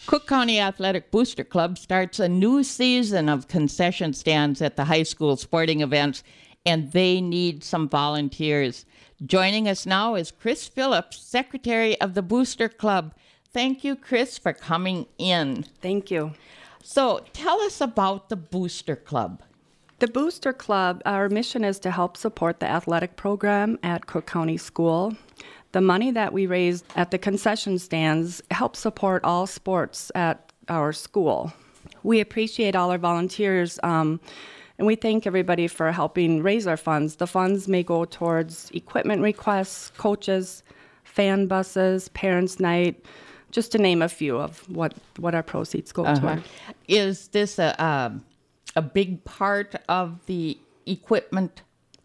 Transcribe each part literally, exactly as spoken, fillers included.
Cook County Athletic Booster Club starts a new season of concession stands at the high school sporting events, and they need some volunteers. Joining us now is Chris Phillips, Secretary of the Booster Club. Thank you, Chris, for coming in. Thank you. So tell us about the Booster Club. The Booster Club, our mission is to help support the athletic program at Cook County School. The money that we raise at the concession stands helps support all sports at our school. We appreciate all our volunteers, um, and we thank everybody for helping raise our funds. The funds may go towards equipment requests, coaches, fan buses, parents' night, just to name a few of what, what our proceeds go uh-huh. toward. Is this a, um, a big part of the equipment?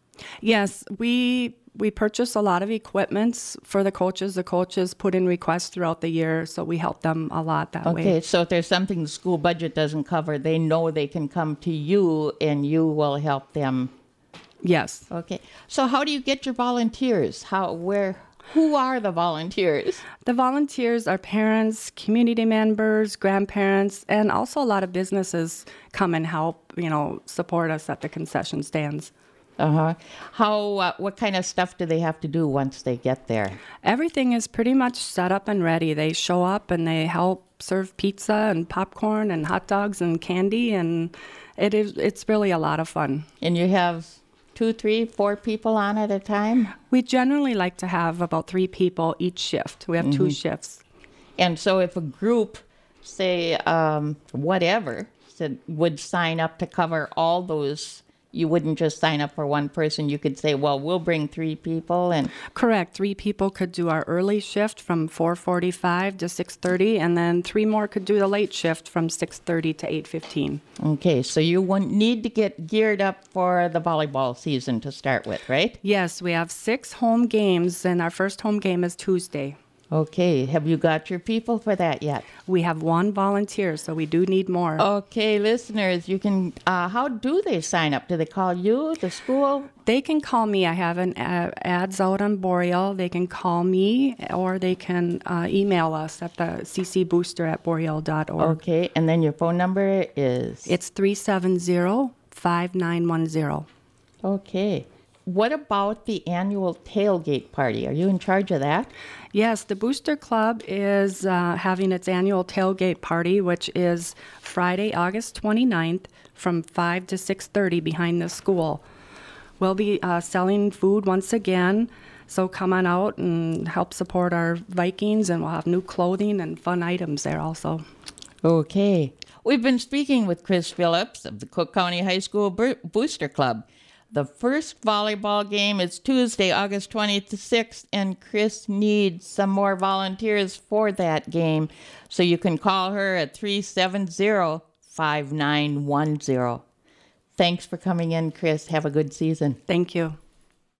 Yes, we we purchase a lot of equipments for the coaches. The coaches put in requests throughout the year, so we help them a lot that okay, way. Okay, so if there's something the school budget doesn't cover, they know they can come to you and you will help them. Yes. Okay. So how do you get your volunteers? How, where, who are the volunteers? The volunteers are parents, community members, grandparents, and also a lot of businesses come and help, you know, support us at the concession stands. Uh-huh. How, uh, what kind of stuff do they have to do once they get there? Everything is pretty much set up and ready. They show up and they help serve pizza and popcorn and hot dogs and candy, and it is, it's really a lot of fun. And you have two, three, four people on at a time? We generally like to have about three people each shift. We have mm-hmm. two shifts. And so if a group, say, um, whatever, said, would sign up to cover all those, you wouldn't just sign up for one person. You could say, well, we'll bring three people. And correct. Three people could do our early shift from four forty-five to six thirty, and then three more could do the late shift from six thirty to eight fifteen. Okay, so you won't need to get geared up for the volleyball season to start with, right? Yes, we have six home games, and our first home game is Tuesday. Okay, have you got your people for that yet? We have one volunteer, so we do need more. Okay, listeners, you can, uh, how do they sign up? Do they call you, the school? They can call me. I have an uh, ads out on Boreal. They can call me, or they can uh, email us at the ccbooster at boreal dot org. Okay, and then your phone number is? It's three seven zero, five nine one zero. Okay. What about the annual tailgate party? Are you in charge of that? Yes, the Booster Club is uh, having its annual tailgate party, which is Friday, August twenty-ninth from five to six thirty behind the school. We'll be uh, selling food once again, so come on out and help support our Vikings, and we'll have new clothing and fun items there also. Okay. We've been speaking with Chris Phillips of the Cook County High School Bo- Booster Club. The first volleyball game is Tuesday, August twenty-sixth, and Chris needs some more volunteers for that game. So you can call her at three seven zero, five nine one zero. Thanks for coming in, Chris. Have a good season. Thank you.